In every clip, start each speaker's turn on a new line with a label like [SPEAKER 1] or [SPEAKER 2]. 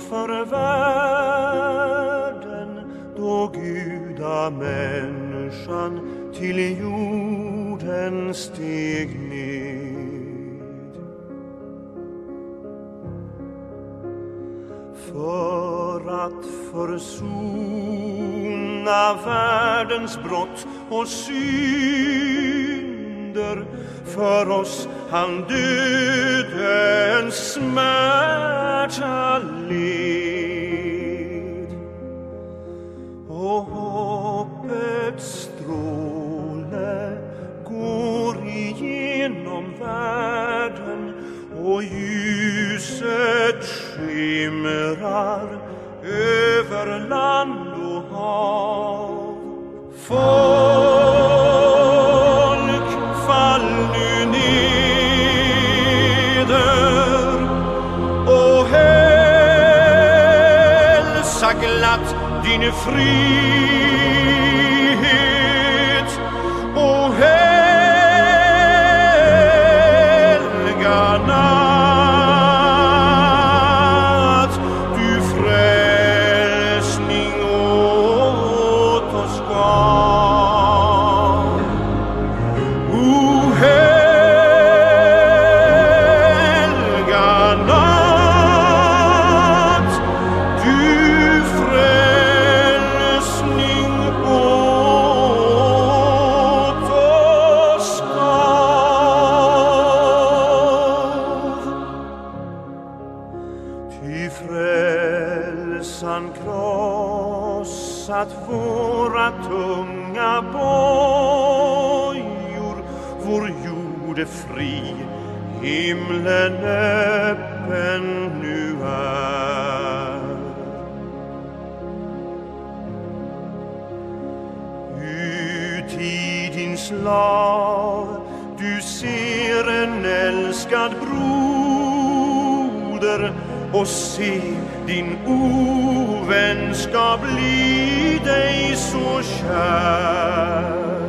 [SPEAKER 1] för världen, då gudamänniskan till jorden steg ned. För att försona världens brott och synder, för oss han dödens smärta led. Och hoppets stråle går igenom världen, och ljuset skimrar över land och hav. Folk, fall nu neder och hälsa glatt din frihet, och helga natt du frälsning åt oss gav. O helga natt du frälsning åt oss gav. Ty frälsan krossat våra tunga bojor, vår jord är fri, himlen öppen nu är. Ut i din slav du ser en älskad broder, och se din ovän ska bli dig så kär.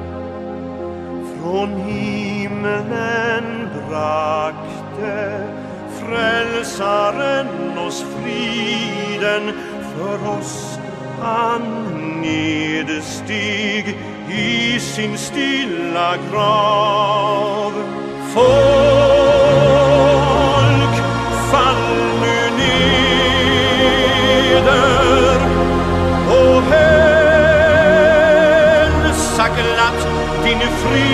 [SPEAKER 1] Från himlen brakte frälsaren oss friden, för oss han nedsteg i sin stilla grav. Folk, fall nu neder och hälsa glatt din frihet,